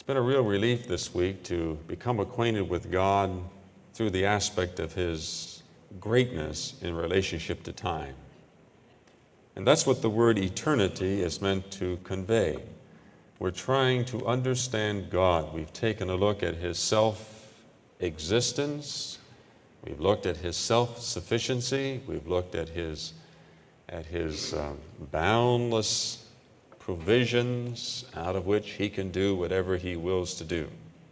been a real relief this week to become acquainted with God through the aspect of His greatness in relationship to time. And that's what the word eternity is meant to convey. We're trying to understand God. We've taken a look at His self-existence. We've looked at His self-sufficiency. We've looked at His boundless provisions out of which He can do whatever He wills to do.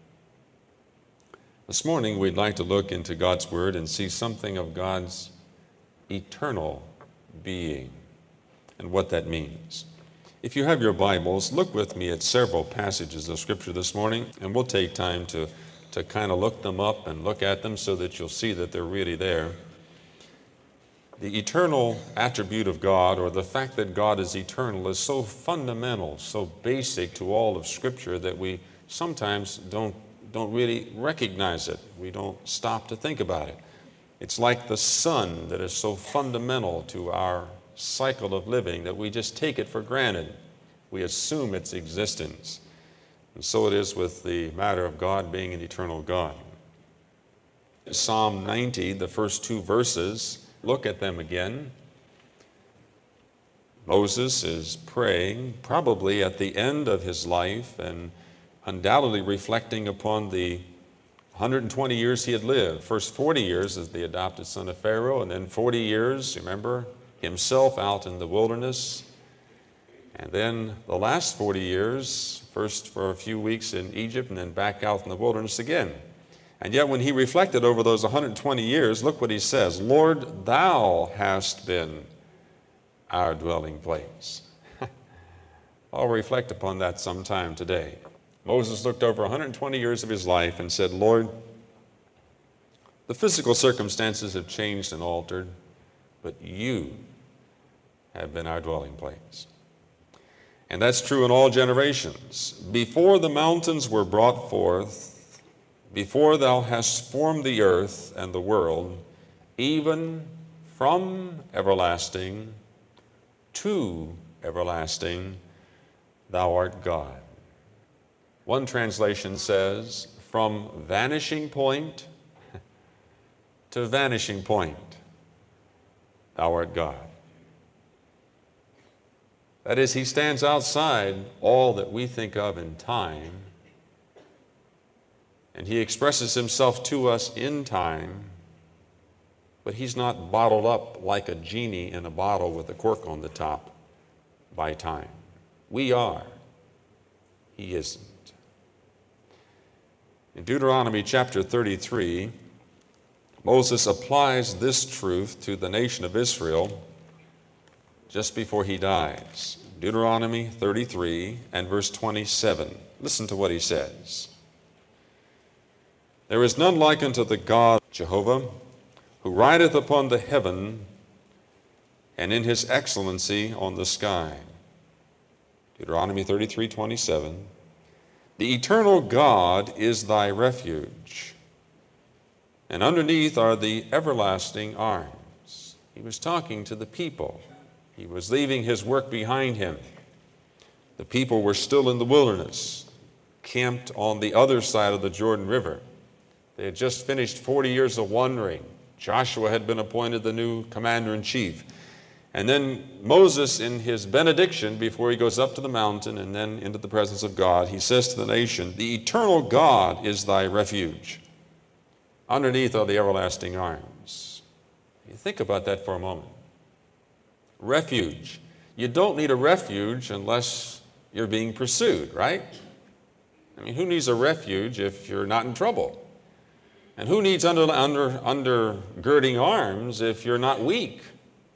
This morning we'd like to look into God's Word and see something of God's eternal being and what that means. If you have your Bibles, look with me at several passages of Scripture this morning, and we'll take time to kind of look them up and look at them so that you'll see that they're really there. The eternal attribute of God, or the fact that God is eternal, is so fundamental, so basic to all of Scripture that we sometimes don't really recognize it. We don't stop to think about it. It's like the sun that is so fundamental to our cycle of living that we just take it for granted. We assume its existence. And so it is with the matter of God being an eternal God. Psalm 90, the first two verses, look at them again. Moses is praying, probably at the end of his life, and undoubtedly reflecting upon the 120 years he had lived. First 40 years as the adopted son of Pharaoh, and then 40 years, remember, himself out in the wilderness. And then the last 40 years, first for a few weeks in Egypt and then back out in the wilderness again. And yet when he reflected over those 120 years, look what he says, Lord, thou hast been our dwelling place. I'll reflect upon that sometime today. Moses looked over 120 years of his life and said, Lord, the physical circumstances have changed and altered, but you have been our dwelling place. And that's true in all generations. Before the mountains were brought forth, before thou hast formed the earth and the world, even from everlasting to everlasting, thou art God. One translation says, from vanishing point to vanishing point, thou art God. That is, He stands outside all that we think of in time, and He expresses Himself to us in time, but He's not bottled up like a genie in a bottle with a cork on the top by time. We are. He isn't. In Deuteronomy chapter 33, Moses applies this truth to the nation of Israel just before he dies. Deuteronomy 33 and verse 27. Listen to what he says. There is none like unto the God, Jehovah, who rideth upon the heaven and in His excellency on the sky. Deuteronomy 33:27. The eternal God is thy refuge, and underneath are the everlasting arms. He was talking to the people. He was leaving his work behind him. The people were still in the wilderness, camped on the other side of the Jordan River. They had just finished 40 years of wandering. Joshua had been appointed the new commander-in-chief. And then Moses, in his benediction, before he goes up to the mountain and then into the presence of God, he says to the nation, the eternal God is thy refuge. Underneath are the everlasting arms. You think about that for a moment. Refuge. You don't need a refuge unless you're being pursued, right? I mean, who needs a refuge if you're not in trouble? And who needs undergirding arms if you're not weak?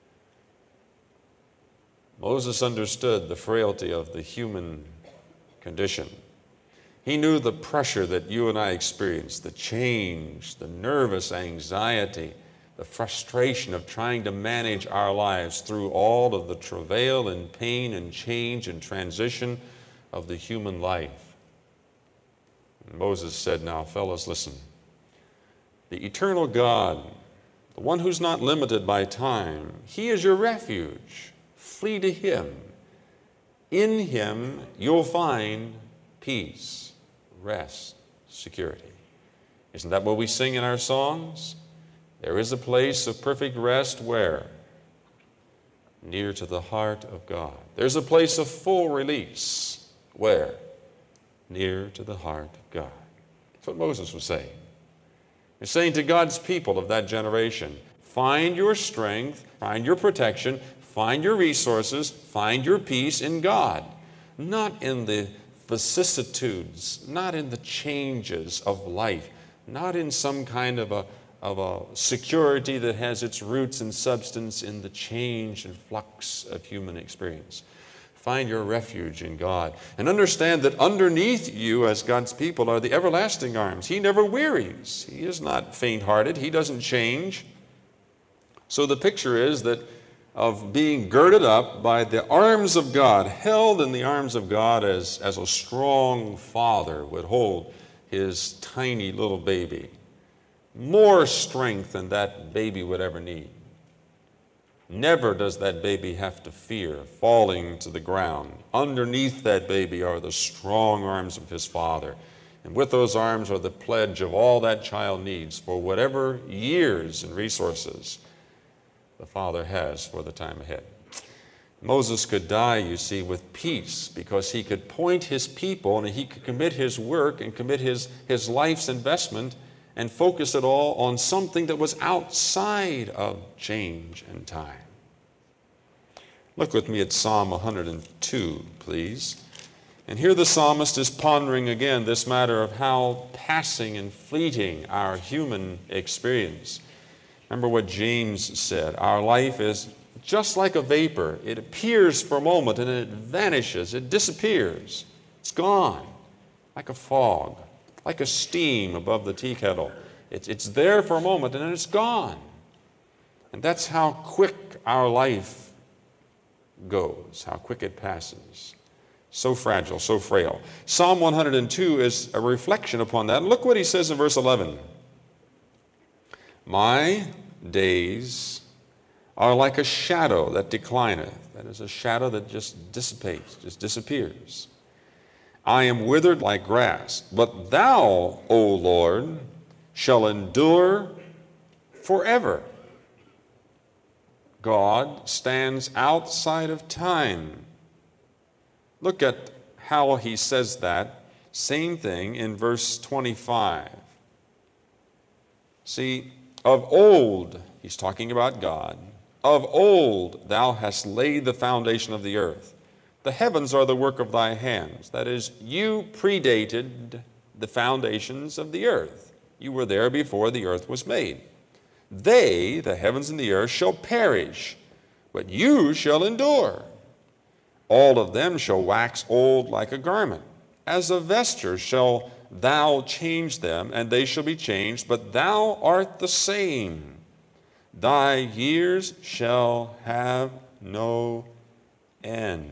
Moses understood the frailty of the human condition. He knew the pressure that you and I experience, the change, the nervous anxiety, the frustration of trying to manage our lives through all of the travail and pain and change and transition of the human life. And Moses said, now, fellas, listen. The eternal God, the one who's not limited by time, He is your refuge. Flee to Him. In Him, you'll find peace, rest, security. Isn't that what we sing in our songs? There is a place of perfect rest where? Near to the heart of God. There's a place of full release. Where? Near to the heart of God. That's what Moses was saying. He's saying to God's people of that generation, find your strength, find your protection, find your resources, find your peace in God. Not in the vicissitudes, not in the changes of life, not in some kind of a security that has its roots and substance in the change and flux of human experience. Find your refuge in God. And understand that underneath you as God's people are the everlasting arms. He never wearies. He is not faint-hearted. He doesn't change. So the picture is that of being girded up by the arms of God, held in the arms of God as a strong father would hold his tiny little baby. More strength than that baby would ever need. Never does that baby have to fear falling to the ground. Underneath that baby are the strong arms of his father. And with those arms are the pledge of all that child needs for whatever years and resources the father has for the time ahead. Moses could die, you see, with peace because he could point his people and he could commit his work and commit his life's investment and focus it all on something that was outside of change and time. Look with me at Psalm 102, please. And here the psalmist is pondering again this matter of how passing and fleeting our human experience. Remember what James said, our life is just like a vapor. It appears for a moment and it vanishes, it disappears. It's gone, like a fog. Like a steam above the tea kettle. It's there for a moment and then it's gone. And that's how quick our life goes, how quick it passes. So fragile, so frail. Psalm 102 is a reflection upon that. Look what he says in verse 11. My days are like a shadow that declineth. That is a shadow that just dissipates, just disappears. I am withered like grass, but thou, O Lord, shall endure forever. God stands outside of time. Look at how he says that. Same thing in verse 25. See, of old, he's talking about God, of old thou hast laid the foundation of the earth. The heavens are the work of thy hands. That is, you predated the foundations of the earth. You were there before the earth was made. They, the heavens and the earth, shall perish, but you shall endure. All of them shall wax old like a garment. As a vesture shall thou change them, and they shall be changed, but thou art the same. Thy years shall have no end.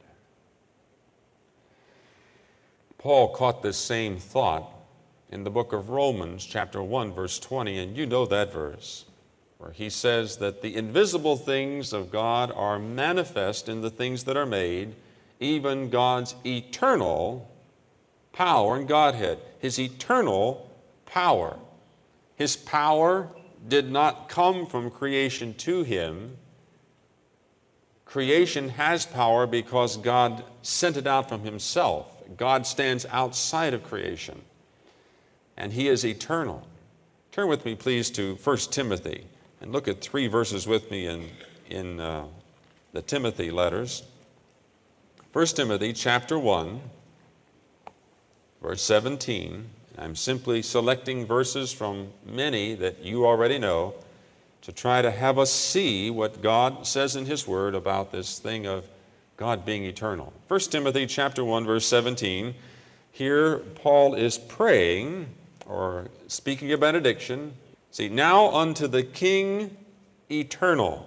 Paul caught this same thought in the book of Romans, chapter 1, verse 20, and you know that verse, where he says that the invisible things of God are manifest in the things that are made, even God's eternal power and Godhead, his eternal power. His power did not come from creation to him. Creation has power because God sent it out from himself. God stands outside of creation, and he is eternal. Turn with me, please, to 1 Timothy, and look at 3 verses with me in the Timothy letters. 1 Timothy chapter 1, verse 17. I'm simply selecting verses from many that you already know to try to have us see what God says in his word about this thing of God being eternal. 1 Timothy chapter 1, verse 17. Here Paul is praying or speaking a benediction. See, now unto the King eternal,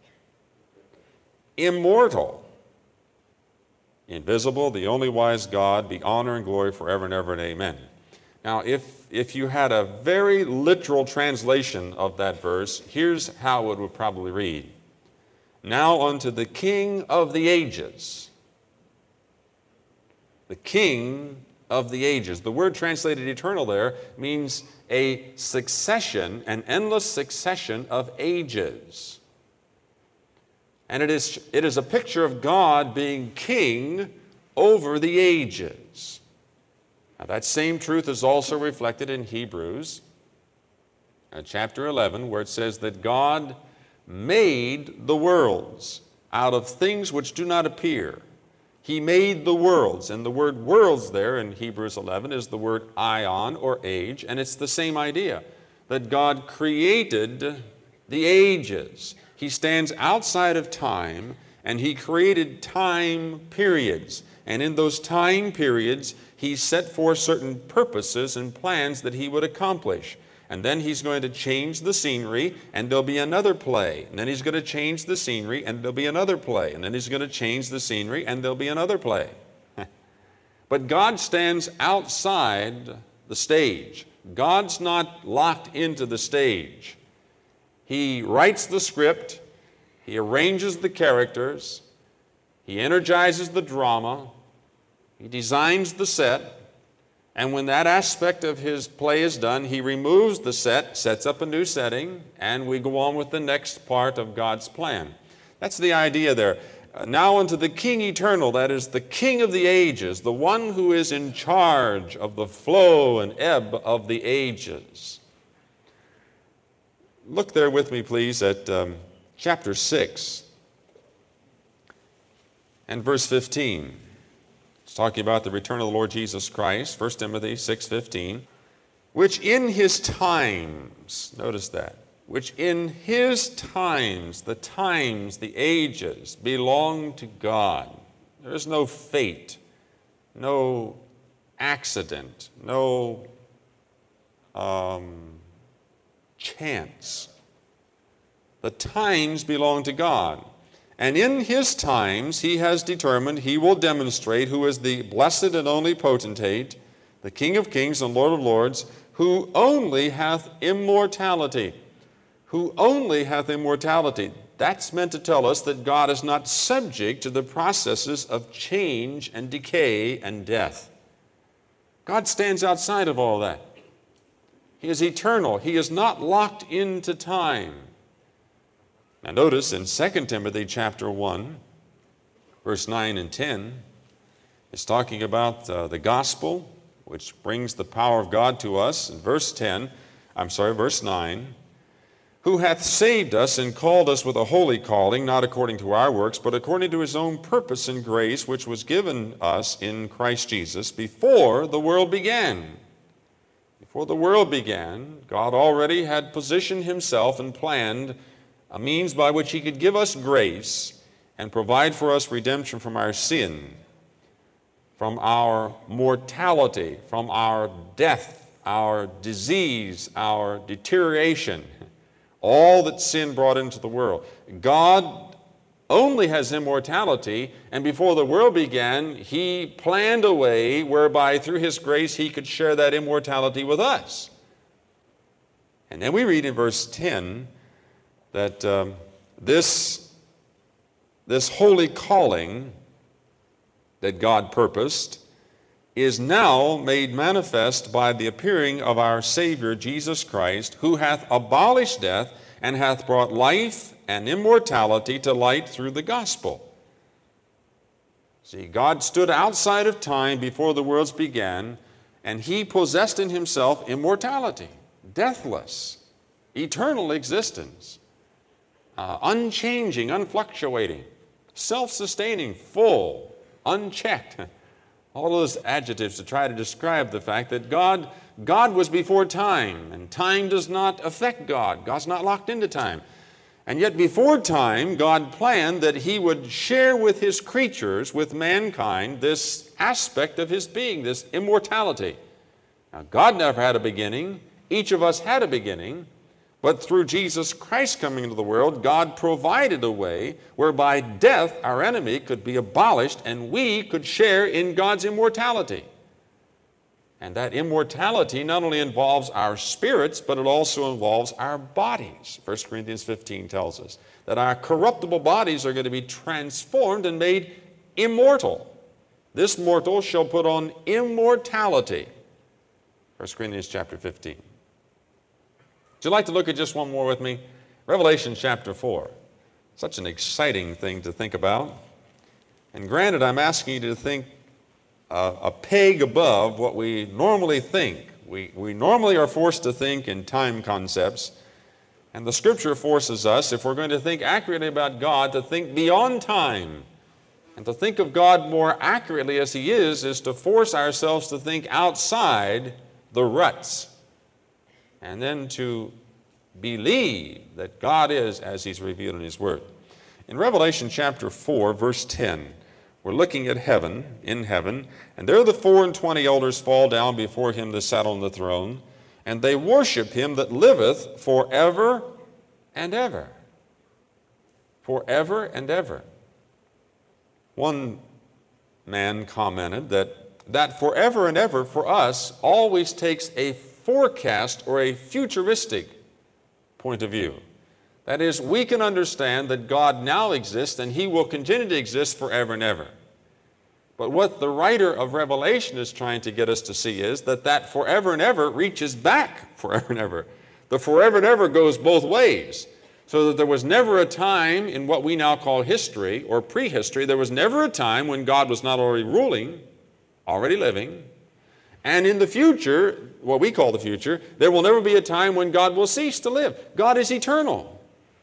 immortal, invisible, the only wise God, be honor and glory forever and ever and amen. Now, if you had a very literal translation of that verse, here's how it would probably read. Now unto the King of the ages, the King of the ages. The word translated eternal there means a succession, an endless succession of ages. And it is a picture of God being king over the ages. Now, that same truth is also reflected in Hebrews chapter 11, where it says that God made the worlds out of things which do not appear. He made the worlds, and the word worlds there in Hebrews 11 is the word aion, or age, and it's the same idea, that God created the ages. He stands outside of time, and He created time periods. And in those time periods, He set forth certain purposes and plans that He would accomplish. And then He's going to change the scenery, and there'll be another play. And then He's going to change the scenery, and there'll be another play. And then He's going to change the scenery, and there'll be another play. But God stands outside the stage. God's not locked into the stage. He writes the script, He arranges the characters, He energizes the drama, He designs the set, and when that aspect of His play is done, He removes the set, sets up a new setting, and we go on with the next part of God's plan. That's the idea there. Now unto the King eternal, that is the King of the ages, the one who is in charge of the flow and ebb of the ages. Look there with me, please, at chapter 6 and verse 15. It's talking about the return of the Lord Jesus Christ, 1 Timothy 6:15, which in His times, notice that, which in His times, the ages, belong to God. There is no fate, no accident, no chance. The times belong to God. And in His times, He has determined He will demonstrate who is the blessed and only potentate, the King of kings and Lord of lords, who only hath immortality. Who only hath immortality. That's meant to tell us that God is not subject to the processes of change and decay and death. God stands outside of all that. He is eternal. He is not locked into time. Now notice in 2 Timothy chapter 1, verse 9 and 10, it's talking about the gospel, which brings the power of God to us. In verse 9, who hath saved us and called us with a holy calling, not according to our works, but according to His own purpose and grace, which was given us in Christ Jesus before the world began. Before the world began, God already had positioned Himself and planned a means by which He could give us grace and provide for us redemption from our sin, from our mortality, from our death, our disease, our deterioration, all that sin brought into the world. God only has immortality, and before the world began, He planned a way whereby through His grace He could share that immortality with us. And then we read in verse 10 that this holy calling that God purposed is now made manifest by the appearing of our Savior Jesus Christ, who hath abolished death and hath brought life and immortality to light through the gospel. See, God stood outside of time before the worlds began, and He possessed in Himself immortality, deathless, eternal existence. Unchanging, unfluctuating, self-sustaining, full, unchecked. All those adjectives to try to describe the fact that God was before time, and time does not affect God. God's not locked into time. And yet before time, God planned that He would share with His creatures, with mankind, this aspect of His being, this immortality. Now, God never had a beginning. Each of us had a beginning. But through Jesus Christ coming into the world, God provided a way whereby death, our enemy, could be abolished and we could share in God's immortality. And that immortality not only involves our spirits, but it also involves our bodies. 1 Corinthians 15 tells us that our corruptible bodies are going to be transformed and made immortal. this mortal shall put on immortality. 1 Corinthians chapter 15. Would you like to look at just one more with me? Revelation chapter 4. Such an exciting thing to think about. And granted, I'm asking you to think a peg above what we normally think. We normally are forced to think in time concepts. And the Scripture forces us, if we're going to think accurately about God, to think beyond time. And to think of God more accurately as He is to force ourselves to think outside the ruts. And then to believe that God is as He's revealed in His Word. In Revelation chapter 4, verse 10, we're looking at heaven, in heaven, and there the 24 elders fall down before Him that sat on the throne, and they worship Him that liveth forever and ever. Forever and ever. One man commented that forever and ever for us always takes a forecast or a futuristic point of view. That is, we can understand that God now exists and He will continue to exist forever and ever. But what the writer of Revelation is trying to get us to see is that forever and ever reaches back forever and ever. The forever and ever goes both ways. So that there was never a time in what we now call history or prehistory, there was never a time when God was not already ruling, already living. And in the future, what we call the future, there will never be a time when God will cease to live. God is eternal,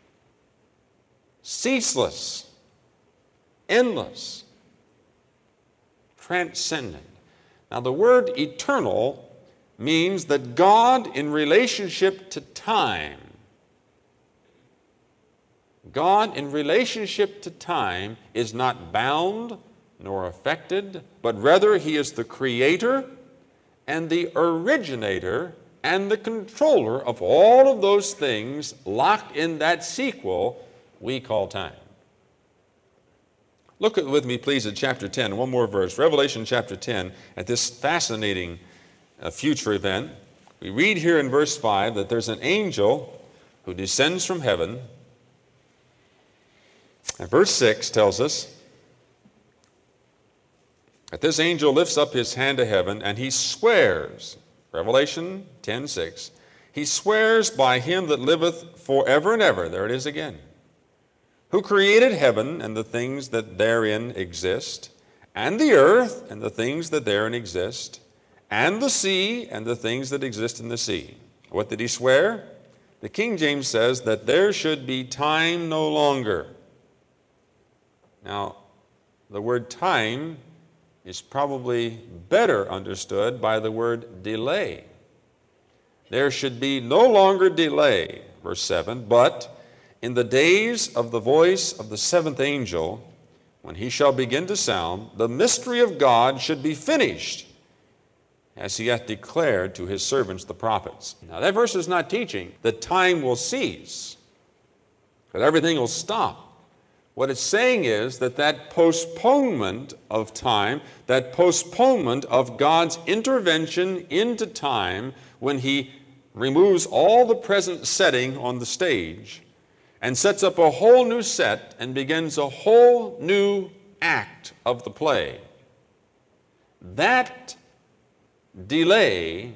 ceaseless, endless, transcendent. Now, the word eternal means that God in relationship to time, God in relationship to time is not bound nor affected, but rather He is the creator and the originator and the controller of all of those things locked in that sequel we call time. Look with me, please, at chapter 10, one more verse, Revelation chapter 10, at this fascinating future event. We read here in verse 5 that there's an angel who descends from heaven. And verse 6 tells us that this angel lifts up his hand to heaven and he swears, Revelation 10:6, he swears by Him that liveth forever and ever, there it is again, who created heaven and the things that therein exist, and the earth and the things that therein exist, and the sea and the things that exist in the sea. What did he swear? The King James says that there should be time no longer. Now, the word time is probably better understood by the word delay. There should be no longer delay, verse 7, but in the days of the voice of the seventh angel, when he shall begin to sound, the mystery of God should be finished, as He hath declared to His servants the prophets. Now, that verse is not teaching that time will cease, that everything will stop. What it's saying is that postponement of time, that postponement of God's intervention into time when He removes all the present setting on the stage and sets up a whole new set and begins a whole new act of the play. That delay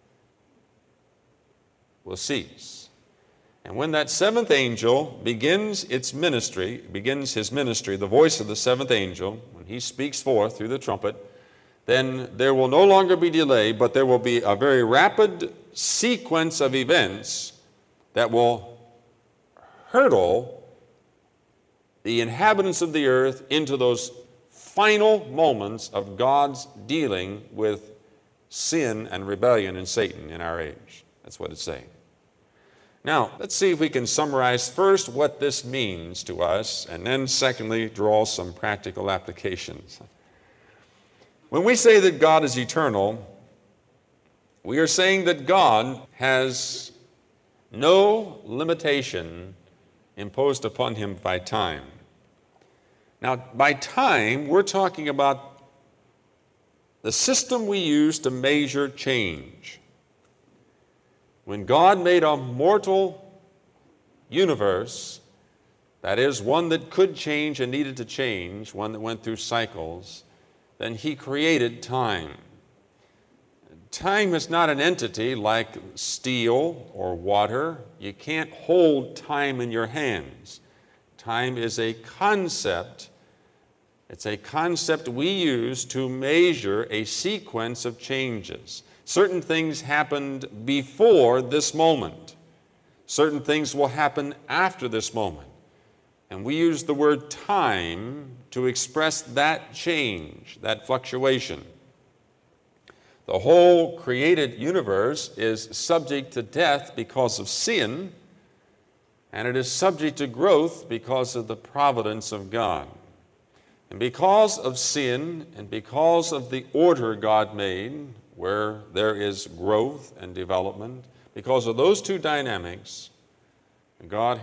will cease. And when that seventh angel begins his ministry, the voice of the seventh angel, when he speaks forth through the trumpet, then there will no longer be delay, but there will be a very rapid sequence of events that will hurtle the inhabitants of the earth into those final moments of God's dealing with sin and rebellion and Satan in our age. That's what it's saying. Now, let's see if we can summarize first what this means to us, and then secondly, draw some practical applications. When we say that God is eternal, we are saying that God has no limitation imposed upon Him by time. Now, by time, we're talking about the system we use to measure change. When God made a mortal universe, that is, one that could change and needed to change, one that went through cycles, then He created time. Time is not an entity like steel or water. You can't hold time in your hands. Time is a concept. It's a concept we use to measure a sequence of changes. Certain things happened before this moment. Certain things will happen after this moment. And we use the word time to express that change, that fluctuation. The whole created universe is subject to death because of sin, and it is subject to growth because of the providence of God. And because of sin and because of the order God made, where there is growth and development, because of those two dynamics, God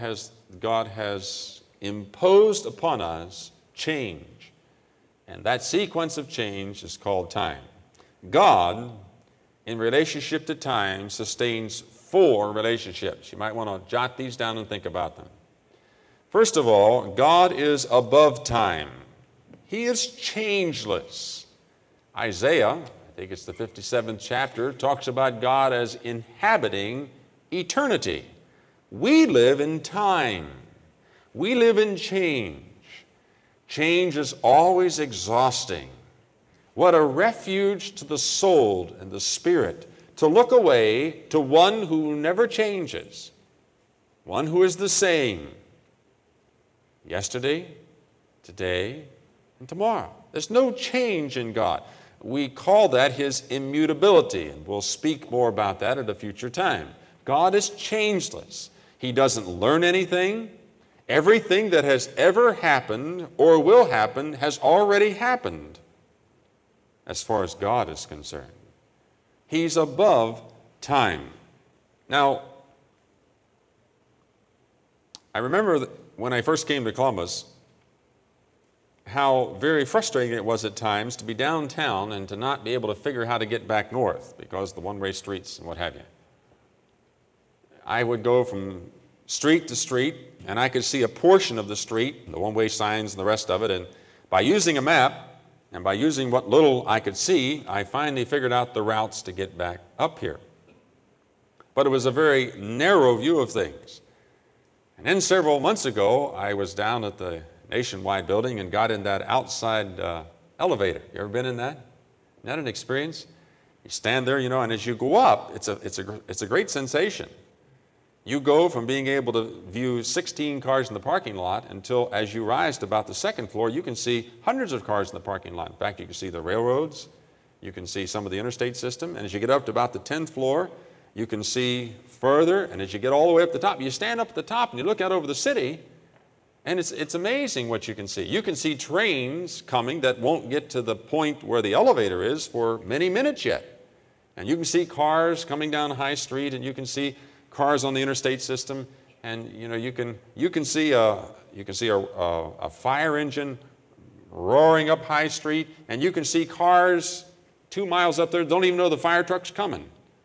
has imposed upon us change. And that sequence of change is called time. God, in relationship to time, sustains 4 relationships. You might want to jot these down and think about them. First of all, God is above time. He is changeless. Isaiah, I think it's the 57th chapter, talks about God as inhabiting eternity. We live in time. We live in change. Change is always exhausting. What a refuge to the soul and the spirit to look away to one who never changes, one who is the same yesterday, today, and tomorrow. There's no change in God. We call that His immutability, and we'll speak more about that at a future time. God is changeless. He doesn't learn anything. Everything that has ever happened or will happen has already happened as far as God is concerned. He's above time. Now, I remember when I first came to Columbus, how very frustrating it was at times to be downtown and to not be able to figure how to get back north because of the one-way streets and what have you. I would go from street to street, and I could see a portion of the street, the one-way signs and the rest of it, and by using a map and by using what little I could see, I finally figured out the routes to get back up here. But it was a very narrow view of things. And then several months ago, I was down at the Nationwide building and got in that outside elevator. You ever been in that? Isn't that an experience? You stand there, and as you go up, it's a great sensation. You go from being able to view 16 cars in the parking lot until as you rise to about the second floor, you can see hundreds of cars in the parking lot. In fact, you can see the railroads, you can see some of the interstate system, and as you get up to about the 10th floor, you can see further, and as you get all the way up the top, you stand up at the top and you look out over the city, and it's amazing what you can see. You can see trains coming that won't get to the point where the elevator is for many minutes yet. And you can see cars coming down High Street, and you can see cars on the interstate system, and you can see a fire engine roaring up High Street, and you can see cars 2 miles up there don't even know the fire truck's coming.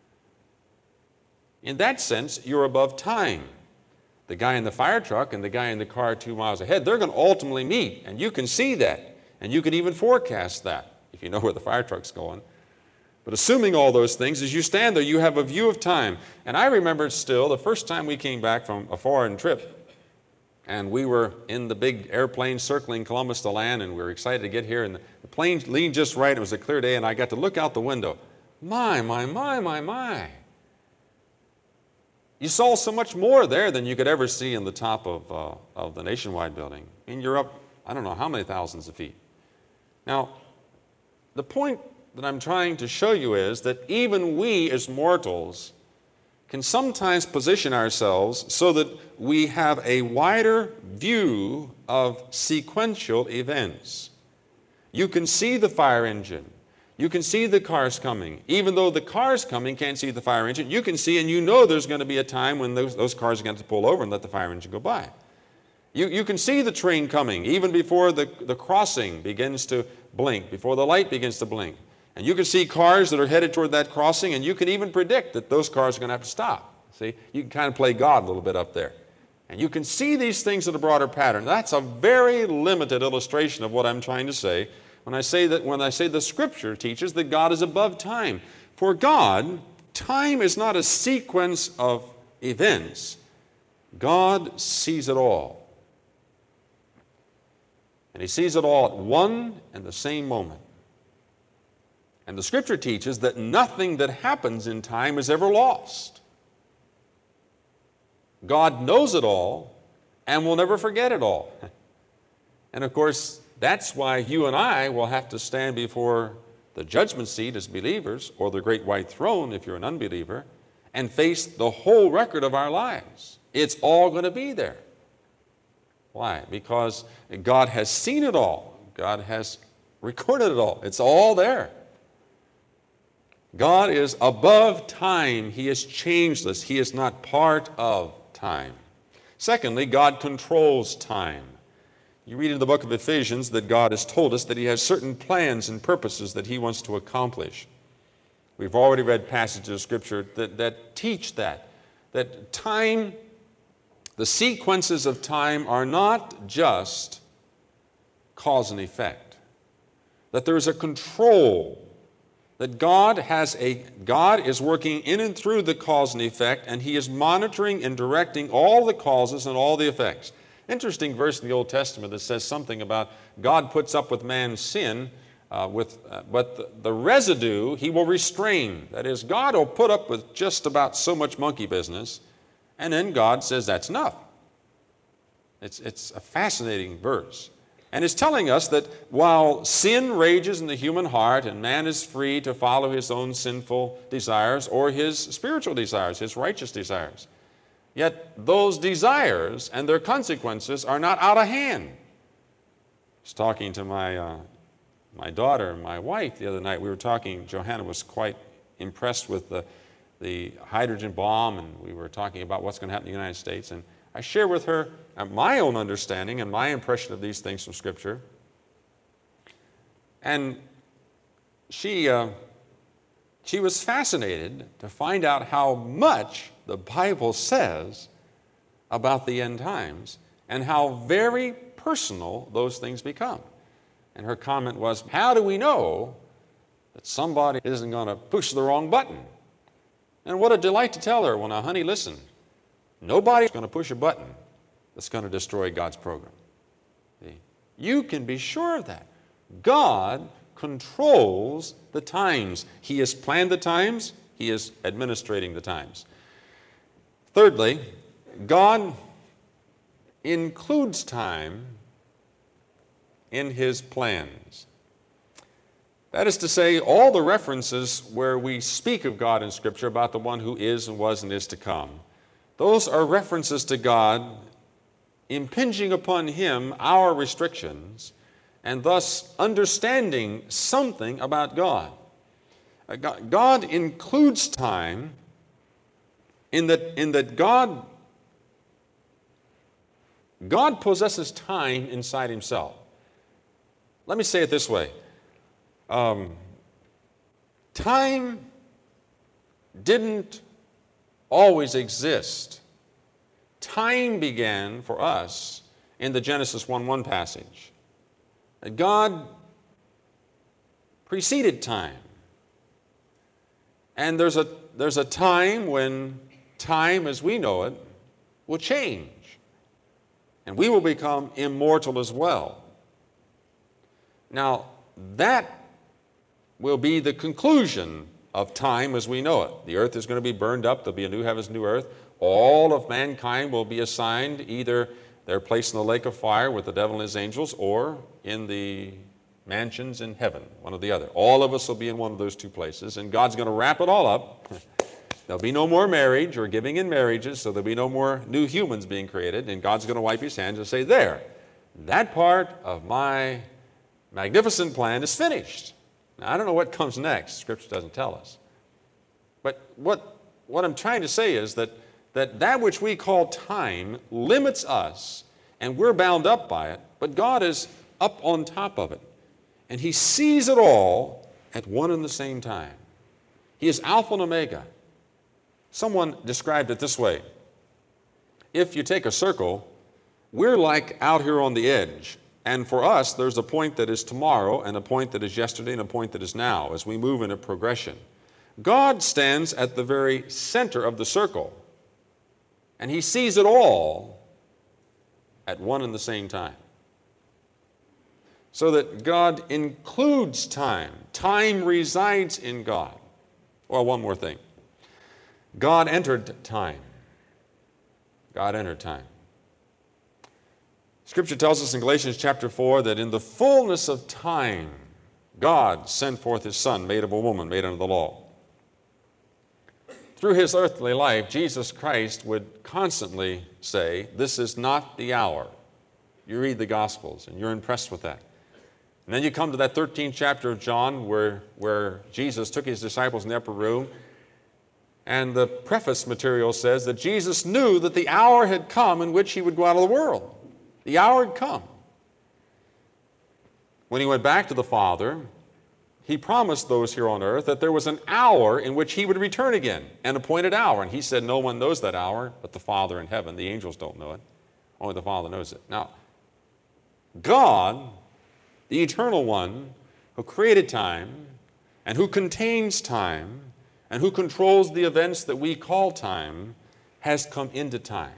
In that sense, you're above time. The guy in the fire truck and the guy in the car 2 miles ahead, they're going to ultimately meet, and you can see that, and you can even forecast that if you know where the fire truck's going. But assuming all those things, as you stand there, you have a view of time. And I remember still the first time we came back from a foreign trip, and we were in the big airplane circling Columbus to land, and we were excited to get here, and the plane leaned just right. It was a clear day, and I got to look out the window. My. You saw so much more there than you could ever see in the top of the Nationwide building. I mean, you're up, I don't know how many thousands of feet. Now, the point that I'm trying to show you is that even we as mortals can sometimes position ourselves so that we have a wider view of sequential events. You can see the fire engine. You can see the cars coming. Even though the cars coming can't see the fire engine, you can see and you know there's going to be a time when those cars are going to pull over and let the fire engine go by. You can see the train coming even before the crossing begins to blink, before the light begins to blink. And you can see cars that are headed toward that crossing, and you can even predict that those cars are going to have to stop. See, you can kind of play God a little bit up there. And you can see these things in a broader pattern. That's a very limited illustration of what I'm trying to say. when I say the Scripture teaches that God is above time. For God, time is not a sequence of events. God sees it all. And He sees it all at one and the same moment. And the Scripture teaches that nothing that happens in time is ever lost. God knows it all and will never forget it all. And of course, that's why you and I will have to stand before the judgment seat as believers, or the great white throne if you're an unbeliever, and face the whole record of our lives. It's all going to be there. Why? Because God has seen it all. God has recorded it all. It's all there. God is above time. He is changeless. He is not part of time. Secondly, God controls time. You read in the book of Ephesians that God has told us that He has certain plans and purposes that He wants to accomplish. We've already read passages of Scripture that teach that time, the sequences of time are not just cause and effect, that there is a control, that God is working in and through the cause and effect, and He is monitoring and directing all the causes and all the effects. Interesting verse in the Old Testament that says something about God puts up with man's sin, but the residue He will restrain. That is, God will put up with just about so much monkey business, and then God says that's enough. It's a fascinating verse. And it's telling us that while sin rages in the human heart and man is free to follow his own sinful desires or his spiritual desires, his righteous desires, yet those desires and their consequences are not out of hand. I was talking to my daughter and my wife the other night. We were talking, Johanna was quite impressed with the hydrogen bomb, and we were talking about what's going to happen in the United States. And I share with her my own understanding and my impression of these things from Scripture. And she was fascinated to find out how much the Bible says about the end times and how very personal those things become. And her comment was, how do we know that somebody isn't going to push the wrong button? And what a delight to tell her, well, now, honey, listen, nobody's going to push a button that's going to destroy God's program. See? You can be sure of that. God controls the times. He has planned the times. He is administrating the times. Thirdly, God includes time in His plans. That is to say, all the references where we speak of God in Scripture about the one who is and was and is to come, those are references to God impinging upon Him our restrictions and thus understanding something about God. God includes time in that God possesses time inside Himself. Let me say it this way. Time didn't always exist. Time began for us in the Genesis 1:1 passage. God preceded time. And there's a time when time as we know it will change. And we will become immortal as well. Now, that will be the conclusion of time as we know it. The earth is going to be burned up. There'll be a new heavens, new earth. All of mankind will be assigned either they're placed in the lake of fire with the devil and his angels or in the mansions in heaven, one or the other. All of us will be in one of those two places, and God's going to wrap it all up. There'll be no more marriage or giving in marriages, so there'll be no more new humans being created, and God's going to wipe His hands and say, there, that part of my magnificent plan is finished. Now, I don't know what comes next. Scripture doesn't tell us. But what I'm trying to say is that which we call time limits us, and we're bound up by it, but God is up on top of it. And He sees it all at one and the same time. He is Alpha and Omega. Someone described it this way. If you take a circle, we're like out here on the edge, And for us, there's a point that is tomorrow, and a point that is yesterday, and a point that is now, as we move in a progression. God stands at the very center of the circle, and He sees it all at one and the same time. So that God includes time. Time resides in God. Well, one more thing. God entered time. God entered time. Scripture tells us in Galatians chapter 4 that in the fullness of time, God sent forth His Son, made of a woman, made under the law. Through His earthly life, Jesus Christ would constantly say, "This is not the hour." You read the Gospels, and you're impressed with that. And then you come to that 13th chapter of John where Jesus took His disciples in the upper room, and the preface material says that Jesus knew that the hour had come in which He would go out of the world. The hour had come. When He went back to the Father, He promised those here on earth that there was an hour in which He would return again, an appointed hour. And He said, no one knows that hour but the Father in heaven. The angels don't know it. Only the Father knows it. Now, God, the Eternal One, who created time and who contains time and who controls the events that we call time, has come into time.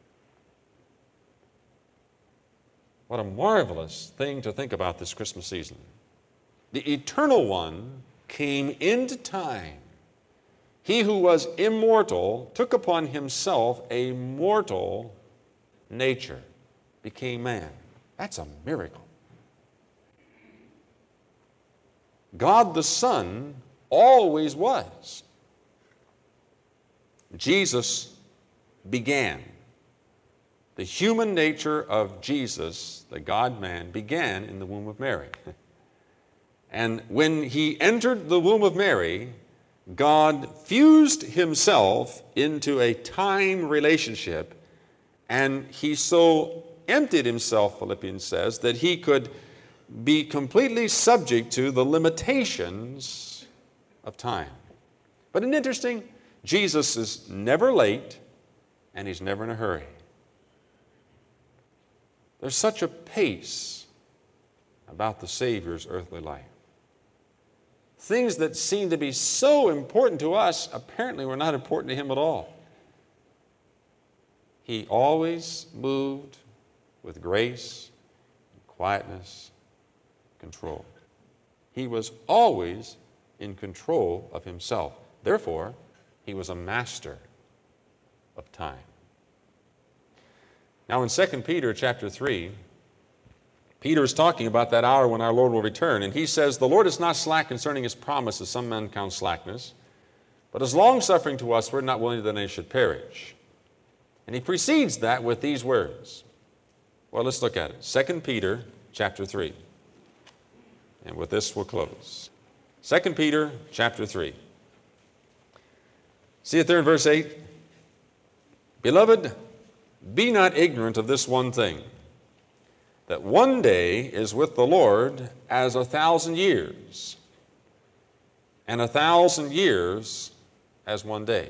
What a marvelous thing to think about this Christmas season. The Eternal One came into time. He who was immortal took upon Himself a mortal nature, became man. That's a miracle. God the Son always was. Jesus began. The human nature of Jesus, the God-man, began in the womb of Mary. And when He entered the womb of Mary, God fused Himself into a time relationship, and He so emptied Himself, Philippians says, that He could be completely subject to the limitations of time. But isn't it interesting? Jesus is never late, and He's never in a hurry. There's such a pace about the Savior's earthly life. Things that seem to be so important to us apparently were not important to Him at all. He always moved with grace, quietness, control. He was always in control of Himself. Therefore, He was a master of time. Now in 2 Peter chapter 3, Peter is talking about that hour when our Lord will return, and he says, "The Lord is not slack concerning His promise, as some men count slackness, but is long-suffering to us, we're not willing that any should perish." And he precedes that with these words. Well, let's look at it. 2 Peter chapter 3. And with this we'll close. 2 Peter chapter 3. See it there in verse 8? "Beloved, be not ignorant of this one thing, that one day is with the Lord as 1,000 years, and 1,000 years as one day."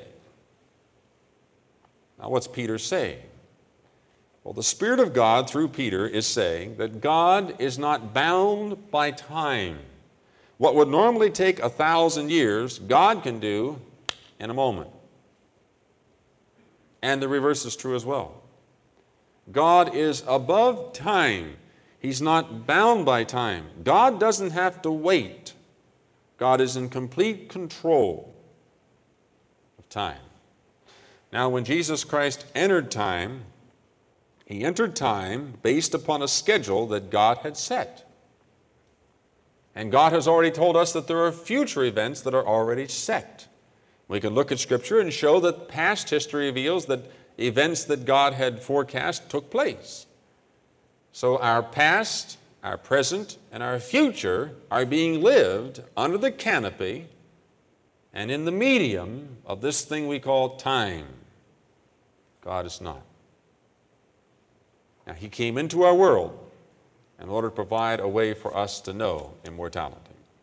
Now, what's Peter saying? Well, the Spirit of God through Peter is saying that God is not bound by time. What would normally take 1,000 years, God can do in a moment. And the reverse is true as well. God is above time. He's not bound by time. God doesn't have to wait. God is in complete control of time. Now, when Jesus Christ entered time, He entered time based upon a schedule that God had set. And God has already told us that there are future events that are already set. We can look at Scripture and show that past history reveals that events that God had forecast took place. So our past, our present, and our future are being lived under the canopy and in the medium of this thing we call time. God is not. Now, He came into our world in order to provide a way for us to know immortality.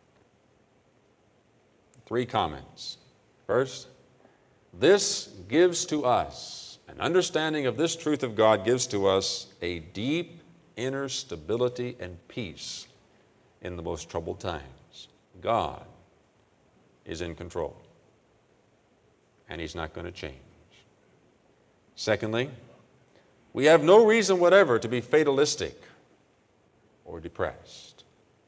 3 comments. First, this gives to us, an understanding of this truth of God gives to us a deep inner stability and peace in the most troubled times. God is in control, and He's not going to change. Secondly, we have no reason whatever to be fatalistic or depressed.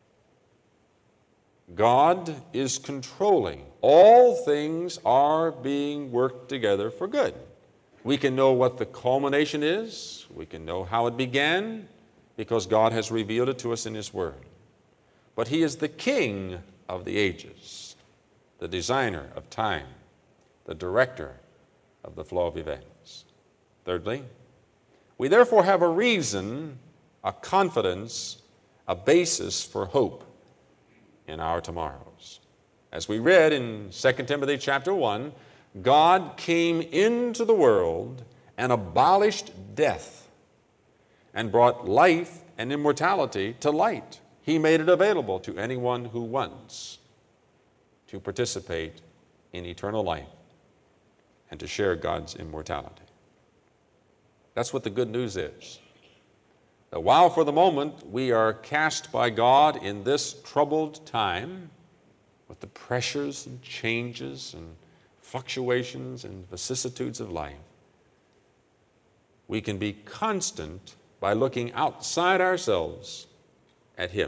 God is controlling. All things are being worked together for good. We can know what the culmination is. We can know how it began because God has revealed it to us in His Word. But He is the King of the ages, the designer of time, the director of the flow of events. Thirdly, we therefore have a reason, a confidence, a basis for hope in our tomorrows. As we read in 2 Timothy chapter 1, God came into the world and abolished death and brought life and immortality to light. He made it available to anyone who wants to participate in eternal life and to share God's immortality. That's what the good news is. That while for the moment we are cast by God in this troubled time with the pressures and changes and fluctuations and vicissitudes of life, we can be constant by looking outside ourselves at Him.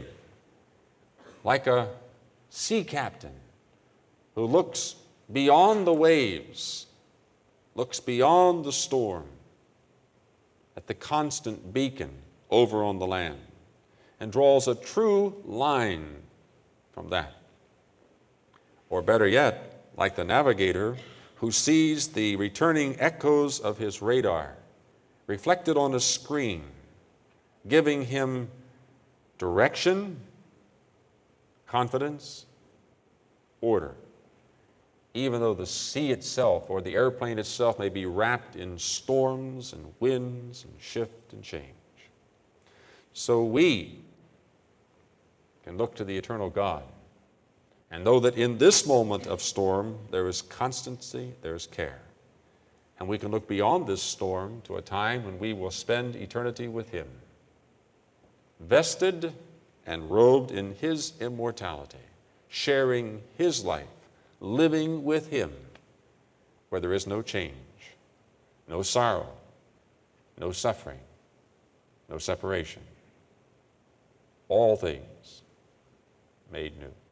Like a sea captain who looks beyond the waves, looks beyond the storm, at the constant beacon over on the land, and draws a true line from that. Or better yet, like the navigator who sees the returning echoes of his radar reflected on a screen, giving him direction, confidence, order, even though the sea itself or the airplane itself may be wrapped in storms and winds and shift and change. So we can look to the eternal God and know that in this moment of storm there is constancy, there is care. And we can look beyond this storm to a time when we will spend eternity with Him, vested and robed in His immortality, sharing His life, living with Him, where there is no change, no sorrow, no suffering, no separation. All things made new.